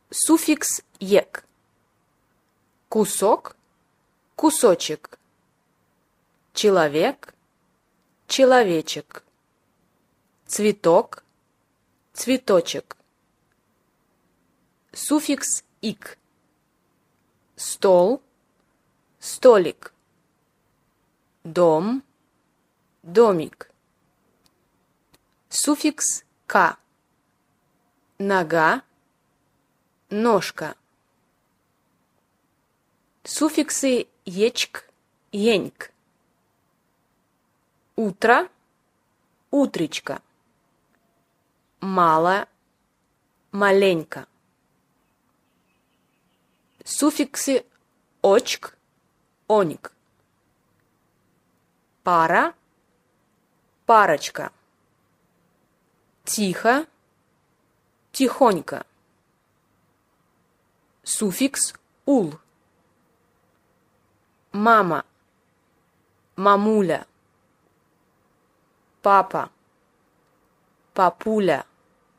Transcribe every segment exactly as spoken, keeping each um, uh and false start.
Суффикс «ек». Кусок, кусочек. Человек, человечек. Цветок, цветочек. Суффикс «ик». Стол, столик. Дом, домик. Суффикс «ка». Нога, ножка. Суффиксы «ечк», «еньк». Утро, утречка. Мало, маленько. Суффиксы «очк», «оник». Пара, парочка. Тихо, тихонько. Суффикс «ул». Мама, мамуля. Папа, папуля.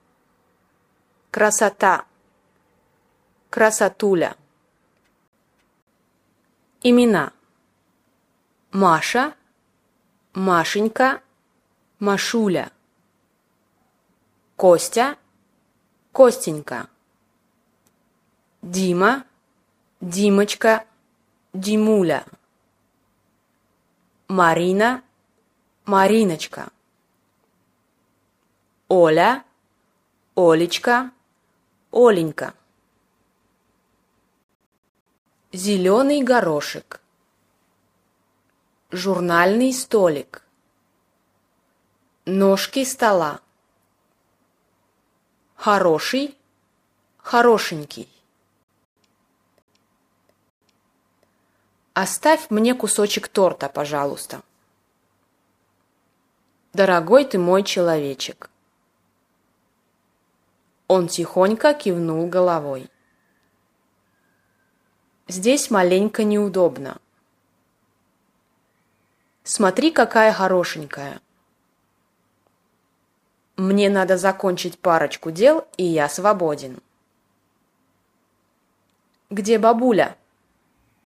Красота, красотуля. Имена: Маша, Машенька, Машуля. Костя, Костенька. Дима, Димочка, Димуля. Марина, Мариночка. Оля, Олечка, Оленька. Зеленый горошек. Журнальный столик. Ножки стола. Хороший, хорошенький. Оставь мне кусочек торта, пожалуйста. Дорогой ты мой человечек. Он тихонько кивнул головой. Здесь маленько неудобно. Смотри, какая хорошенькая. Мне надо закончить парочку дел, и я свободен. Где бабуля?